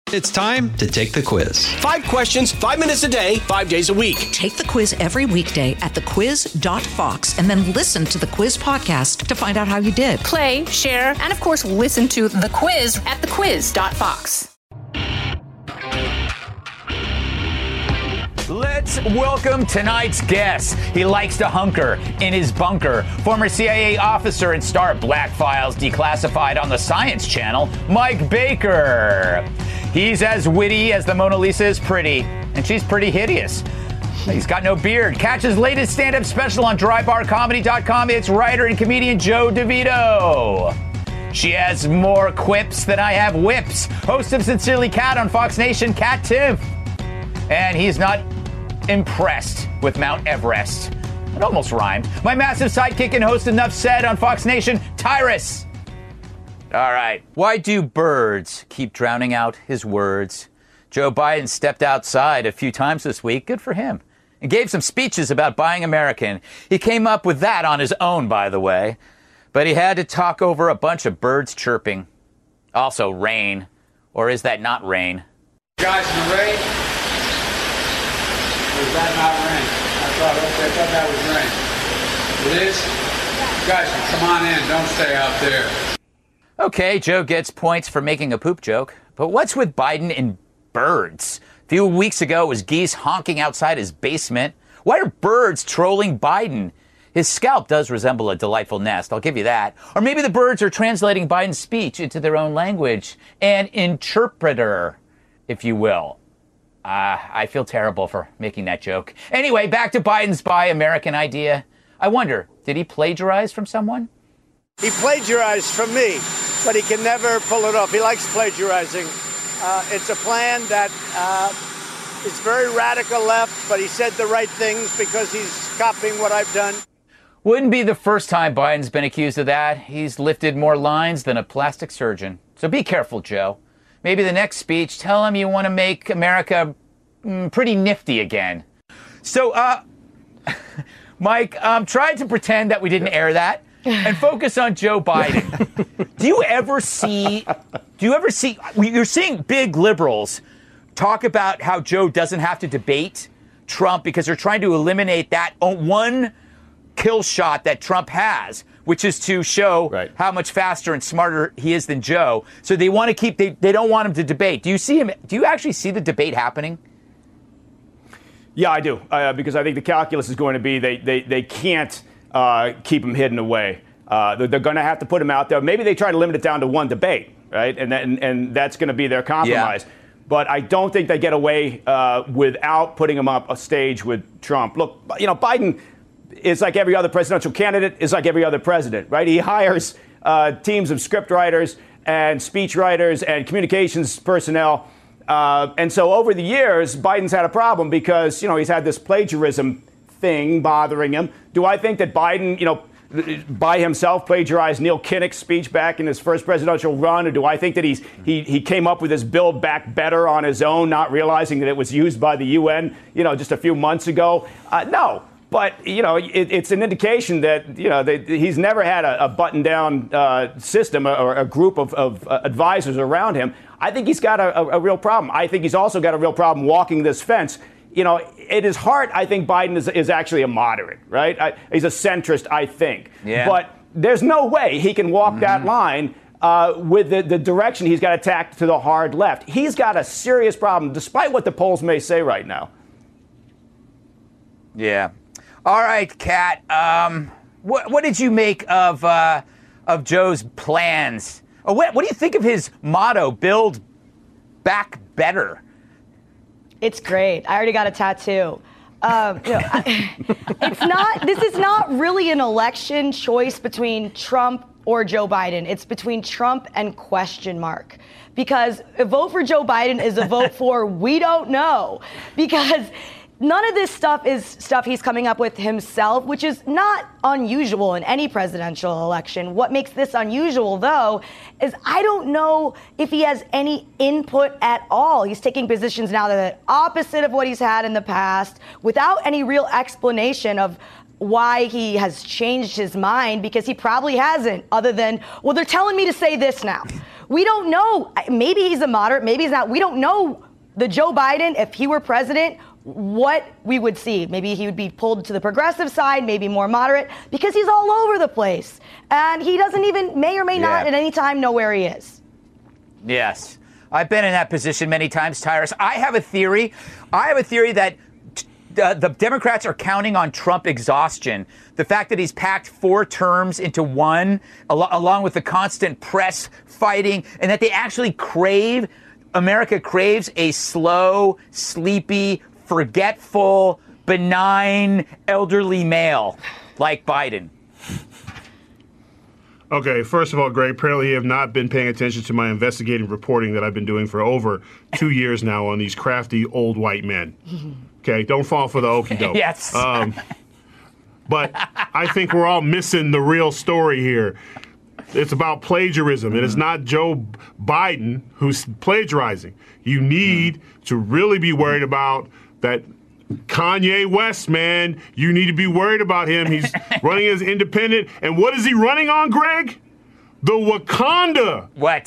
It's time to take the quiz. 5 questions, 5 minutes a day, 5 days a week. Take the quiz every weekday at thequiz.fox and then listen to the quiz podcast to find out how you did. Play, share, and of course, listen to The Quiz at thequiz.fox. Let's welcome tonight's guest. He likes to hunker in his bunker. Former CIA officer and star of Black Files Declassified on the Science Channel, Mike Baker. He's as witty as the Mona Lisa is pretty, and she's pretty hideous. He's got no beard. Catch his latest stand-up special on drybarcomedy.com. It's writer and comedian Joe DeVito. She has more quips than I have whips. Host of Sincerely Cat on Fox Nation, Cat Tiff. And he's not impressed with Mount Everest. It almost rhymed. My massive sidekick and host Enough Said on Fox Nation, Tyrus. All right. Why do birds keep drowning out his words? Joe Biden stepped outside a few times this week. Good for him. And gave some speeches about buying American. He came up with that on his own, by the way. But he had to talk over a bunch of birds chirping. Also rain. Or is that not rain? Guys, the rain? Or is that not rain? I thought that was rain. It is? Guys, come on in. Don't stay out there. Okay, Joe gets points for making a poop joke. But what's with Biden and birds? A few weeks ago, it was geese honking outside his basement. Why are birds trolling Biden? His scalp does resemble a delightful nest, I'll give you that. Or maybe the birds are translating Biden's speech into their own language. An interpreter, if you will. I feel terrible for making that joke. Anyway, back to Biden's Buy American idea. I wonder, did he plagiarize from someone? He plagiarized from me, but he can never pull it off. He likes plagiarizing. It's a plan that is very radical left, but he said the right things because he's copying what I've done. Wouldn't be the first time Biden's been accused of that. He's lifted more lines than a plastic surgeon. So be careful, Joe. Maybe the next speech, tell him you want to make America pretty nifty again. So, Mike, try to pretend that we didn't air that and focus on Joe Biden. Do you ever see, you're seeing big liberals talk about how Joe doesn't have to debate Trump because they're trying to eliminate that one kill shot that Trump has, which is to show how much faster and smarter he is than Joe. So they want to keep, they don't want him to debate. Do you actually see the debate happening? Yeah, I do, because I think the calculus is going to be they can't keep him hidden away. They're going to have to put him out there. Maybe they try to limit it down to one debate, right? And that's going to be their compromise. Yeah. But I don't think they get away without putting him up a stage with Trump. Look, Biden is like every other presidential candidate, is like every other president, right? He hires teams of script writers and speech writers and communications personnel. And so over the years, Biden's had a problem because, he's had this plagiarism thing bothering him. Do I think that Biden, by himself plagiarized Neil Kinnock's speech back in his first presidential run? Or do I think that he came up with his Build Back Better on his own, not realizing that it was used by the UN, just a few months ago? No. But, it's an indication that, he's never had a button-down system or a group of advisors around him. I think he's got a real problem. I think he's also got a real problem walking this fence. At his heart, I think Biden is actually a moderate, right? He's a centrist, I think. Yeah. But there's no way he can walk that line with the direction he's got attacked to the hard left. He's got a serious problem, despite what the polls may say right now. Yeah. All right, Kat. What did you make of Joe's plans? What do you think of his motto, Build Back Better? It's great. I already got a tattoo. This is not really an election choice between Trump or Joe Biden. It's between Trump and question mark. Because a vote for Joe Biden is a vote for we don't know. Because none of this stuff is stuff he's coming up with himself, which is not unusual in any presidential election. What makes this unusual, though, is I don't know if he has any input at all. He's taking positions now that are the opposite of what he's had in the past without any real explanation of why he has changed his mind, because he probably hasn't, other than, well, they're telling me to say this now. We don't know. Maybe he's a moderate, maybe he's not. We don't know the Joe Biden, if he were president, what we would see. Maybe he would be pulled to the progressive side, maybe more moderate, because he's all over the place. And he doesn't even, may or may not at any time, know where he is. Yes. I've been in that position many times, Tyrus. I have a theory that the Democrats are counting on Trump exhaustion. The fact that he's packed 4 terms into one, along with the constant press fighting, and that they actually America craves a slow, sleepy, forgetful, benign, elderly male like Biden. Okay, first of all, Greg, apparently you have not been paying attention to my investigative reporting that I've been doing for over 2 years now on these crafty old white men. Okay, don't fall for the okie doke. Yes. But I think we're all missing the real story here. It's about plagiarism. It is not Joe Biden who's plagiarizing. You need to really be worried about that Kanye West, man. You need to be worried about him. He's running as independent. And what is he running on, Greg? The Wakanda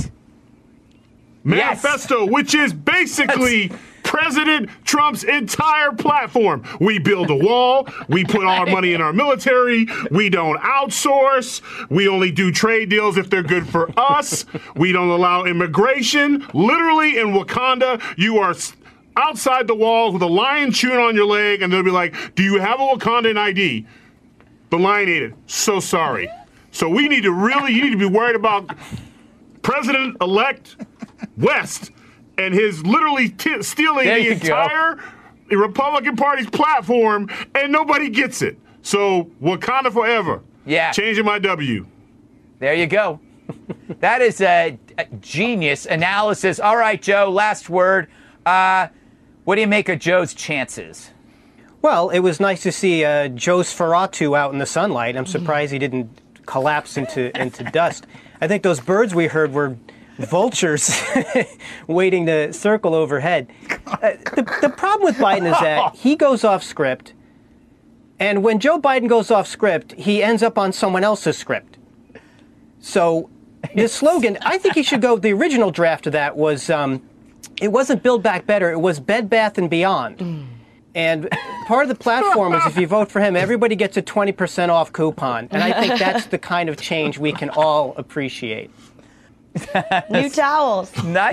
Manifesto, which is basically President Trump's entire platform. We build a wall. We put all our money in our military. We don't outsource. We only do trade deals if they're good for us. We don't allow immigration. Literally in Wakanda, you are outside the walls with a lion chewing on your leg, and they'll be like, do you have a Wakandan ID? The lion ate it. So sorry. So you need to be worried about President-elect West and his literally stealing the entire Republican Party's platform, and nobody gets it. So Wakanda forever. Yeah. Changing my W. There you go. That is a genius analysis. All right, Joe, last word. What do you make of Joe's chances? Well, it was nice to see Joe Sferratu out in the sunlight. I'm surprised he didn't collapse into dust. I think those birds we heard were vultures waiting to circle overhead. The problem with Biden is that he goes off script, and when Joe Biden goes off script, he ends up on someone else's script. So the slogan, I think he should go, the original draft of that was, it wasn't Build Back Better, it was Bed Bath & Beyond. And part of the platform is if you vote for him, everybody gets a 20% off coupon. And I think that's the kind of change we can all appreciate. New towels.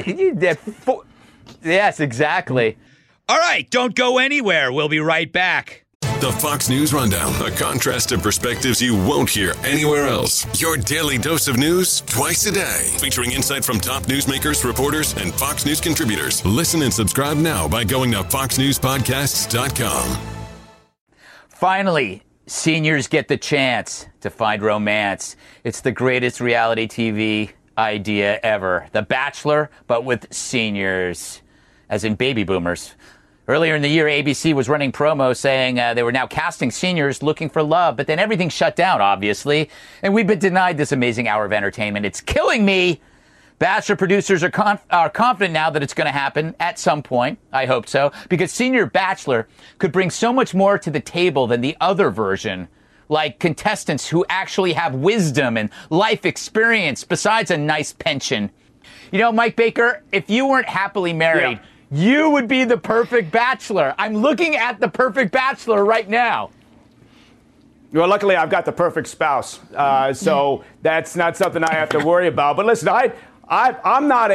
Yes, exactly. All right, don't go anywhere. We'll be right back. The Fox News Rundown, a contrast of perspectives you won't hear anywhere else. Your daily dose of news twice a day, featuring insight from top newsmakers, reporters, and Fox News contributors. Listen and subscribe now by going to foxnewspodcasts.com. Finally, seniors get the chance to find romance. It's the greatest reality TV idea ever. The Bachelor, but with seniors, as in baby boomers. Earlier in the year, ABC was running promos saying they were now casting seniors looking for love, but then everything shut down, obviously, and we've been denied this amazing hour of entertainment. It's killing me. Bachelor producers are confident now that it's going to happen at some point. I hope so, because Senior Bachelor could bring so much more to the table than the other version, like contestants who actually have wisdom and life experience besides a nice pension. You know, Mike Baker, if you weren't happily married, you would be the perfect bachelor. I'm looking at the perfect bachelor right now. Well, luckily, I've got the perfect spouse, so that's not something I have to worry about. But listen, I'm not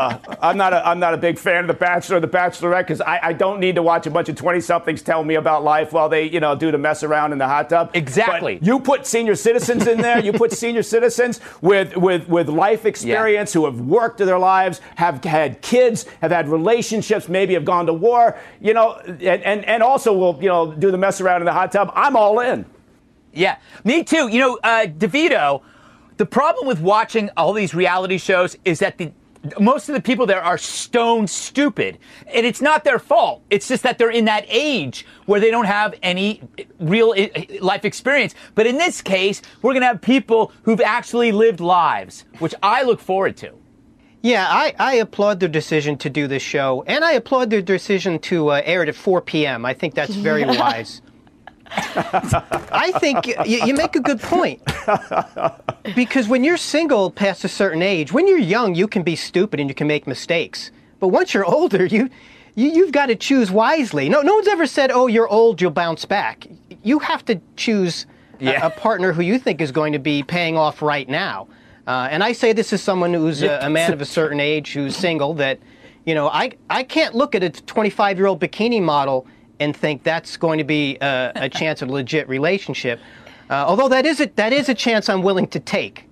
a big fan of The Bachelor or The Bachelorette, because I don't need to watch a bunch of 20-somethings tell me about life while they, do the mess around in the hot tub. Exactly. But you put senior citizens in there. You put senior citizens with life experience who have worked their lives, have had kids, have had relationships, maybe have gone to war, and also will, do the mess around in the hot tub. I'm all in. Yeah, me too. DeVito. The problem with watching all these reality shows is that most of the people there are stone stupid. And it's not their fault. It's just that they're in that age where they don't have any real life experience. But in this case, we're going to have people who've actually lived lives, which I look forward to. Yeah, I applaud their decision to do this show. And I applaud their decision to air it at 4 p.m. I think that's very wise. I think you make a good point. Because when you're single past a certain age, when you're young, you can be stupid and you can make mistakes. But once you're older, you've got to choose wisely. No one's ever said, oh, you're old, you'll bounce back. You have to choose a partner who you think is going to be paying off right now. And I say this as someone who's a man of a certain age who's single, that, I can't look at a 25-year-old bikini model and think that's going to be a chance at a legit relationship. Although that is a chance I'm willing to take.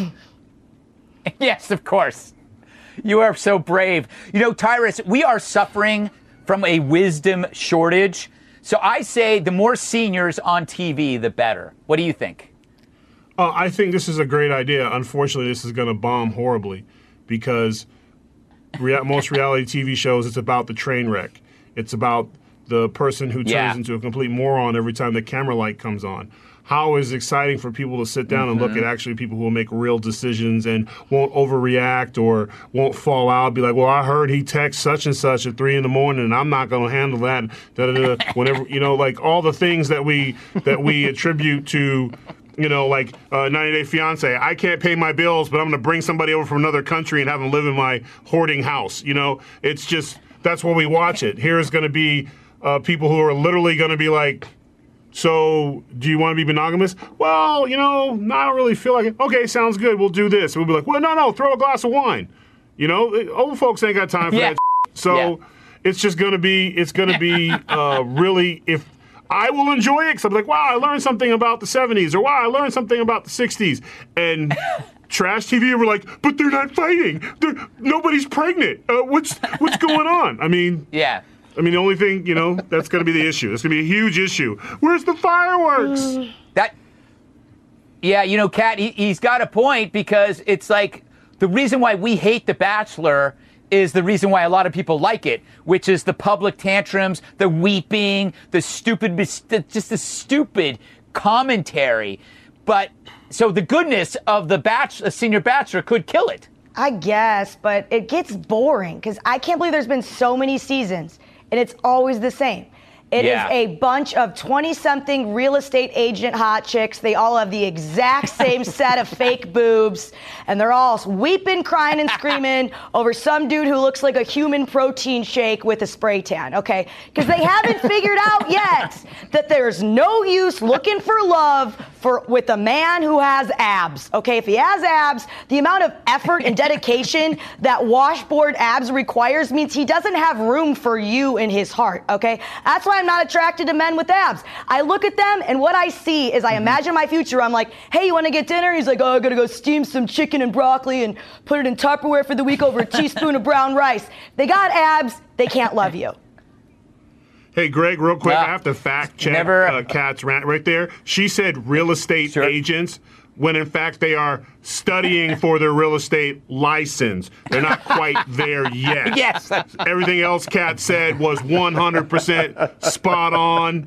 Yes, of course. You are so brave. Tyrus, we are suffering from a wisdom shortage. So I say the more seniors on TV, the better. What do you think? I think this is a great idea. Unfortunately, this is going to bomb horribly because most reality TV shows, it's about the train wreck. It's about the person who turns into a complete moron every time the camera light comes on. How is it exciting for people to sit down and look at actually people who will make real decisions and won't overreact or won't fall out, be like, well, I heard he texted such and such at 3 a.m. and I'm not going to handle that. Whenever, like all the things that we attribute to, 90 Day Fiance. I can't pay my bills, but I'm going to bring somebody over from another country and have them live in my hoarding house. It's just, that's where we watch it. Here's going to be people who are literally going to be like, so do you want to be monogamous? Well, I don't really feel like it. Okay, sounds good. We'll do this. We'll be like, well, no, throw a glass of wine. Old folks ain't got time for that. So it's just going to be, really, if I will enjoy it, because I'm like, wow, I learned something about the 70s, or wow, I learned something about the 60s. And trash TV, we're like, but they're not fighting. Nobody's pregnant. What's going on? The only thing, that's going to be the issue. It's going to be a huge issue. Where's the fireworks? Kat, he's got a point, because it's like the reason why we hate The Bachelor is the reason why a lot of people like it, which is the public tantrums, the weeping, the stupid commentary. But so the goodness of the Senior Bachelor could kill it. I guess, but it gets boring because I can't believe there's been so many seasons. And it's always the same. It is a bunch of 20-something real estate agent hot chicks. They all have the exact same set of fake boobs. And they're all weeping, crying, and screaming over some dude who looks like a human protein shake with a spray tan, okay? Because they haven't figured out yet that there's no use looking for love with a man who has abs, okay? If he has abs, the amount of effort and dedication that washboard abs requires means he doesn't have room for you in his heart, okay? That's why I'm not attracted to men with abs. I look at them, and what I see is I imagine my future. I'm like, hey, you want to get dinner? He's like, oh, I got to go steam some chicken and broccoli and put it in Tupperware for the week over a teaspoon of brown rice. They got abs. They can't love you. Hey, Greg, real quick, I have to fact check Kat's rant right there. She said real estate agents, when in fact they are studying for their real estate license. They're not quite there yet. Yes. Everything else Kat said was 100% spot on.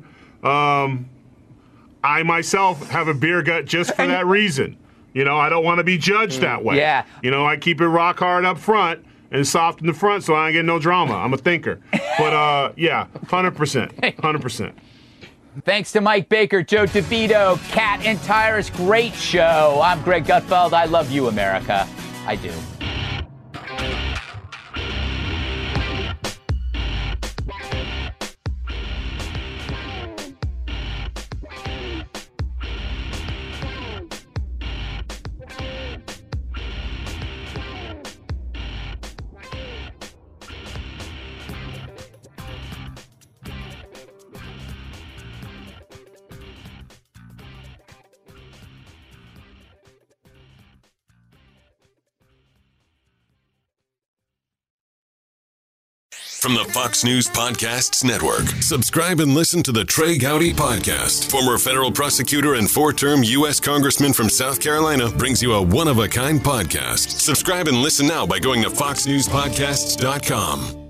I myself have a beer gut just for that reason. I don't want to be judged that way. Yeah. I keep it rock hard up front and soft in the front so I ain't get no drama. I'm a thinker. But, 100%. 100%. Thanks to Mike Baker, Joe DeVito, Kat and Tyrus. Great show. I'm Greg Gutfeld. I love you, America. I do. From the Fox News Podcasts Network, subscribe and listen to the Trey Gowdy Podcast. Former federal prosecutor and 4-term U.S. Congressman from South Carolina brings you a one-of-a-kind podcast. Subscribe and listen now by going to foxnewspodcasts.com.